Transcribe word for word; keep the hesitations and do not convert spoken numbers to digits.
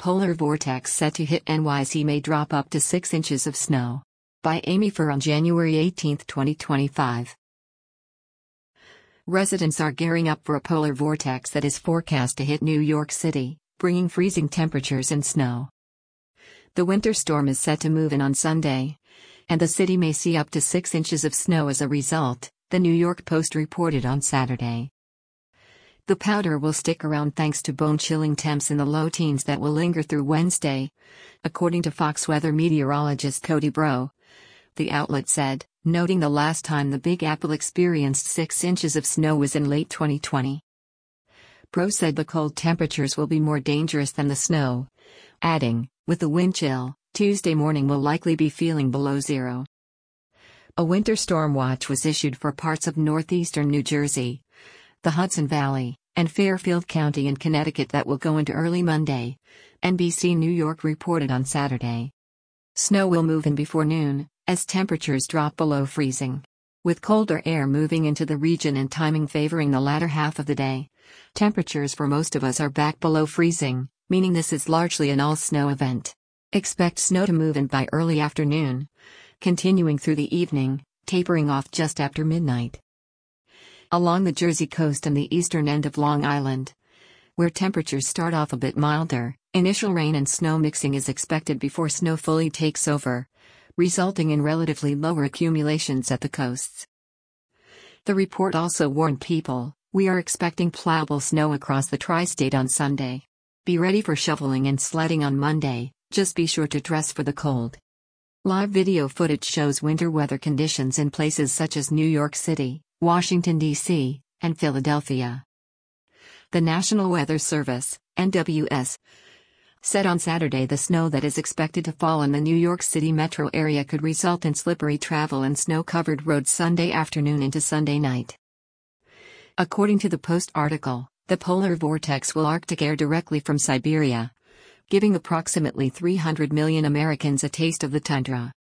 Polar vortex set to hit N Y C may drop up to six inches of snow. By Amy Fur on January eighteenth, twenty twenty-five. Residents are gearing up for a polar vortex that is forecast to hit New York City, bringing freezing temperatures and snow. The winter storm is set to move in on Sunday, and the city may see up to six inches of snow as a result, the New York Post reported on Saturday. The powder will stick around thanks to bone-chilling temps in the low teens that will linger through Wednesday, according to Fox weather meteorologist Cody Breaux. The outlet said, noting the last time the Big Apple experienced six inches of snow was in late twenty twenty. Breaux said the cold temperatures will be more dangerous than the snow, adding, with the wind chill, Tuesday morning will likely be feeling below zero. A winter storm watch was issued for parts of northeastern New Jersey, the Hudson Valley, and Fairfield County in Connecticut that will go into early Monday, N B C New York reported on Saturday. Snow will move in before noon, as temperatures drop below freezing. With colder air moving into the region and timing favoring the latter half of the day, temperatures for most of us are back below freezing, meaning this is largely an all-snow event. Expect snow to move in by early afternoon, continuing through the evening, tapering off just after midnight. Along the Jersey coast and the eastern end of Long Island, where temperatures start off a bit milder, initial rain and snow mixing is expected before snow fully takes over, resulting in relatively lower accumulations at the coasts. The report also warned people, "We are expecting plowable snow across the tri-state on Sunday. Be ready for shoveling and sledding on Monday, just be sure to dress for the cold." Live video footage shows winter weather conditions in places such as New York City, Washington, D C, and Philadelphia. The National Weather Service, N W S, said on Saturday the snow that is expected to fall in the New York City metro area could result in slippery travel and snow-covered roads Sunday afternoon into Sunday night. According to the Post article, the polar vortex will Arctic air directly from Siberia, giving approximately three hundred million Americans a taste of the tundra.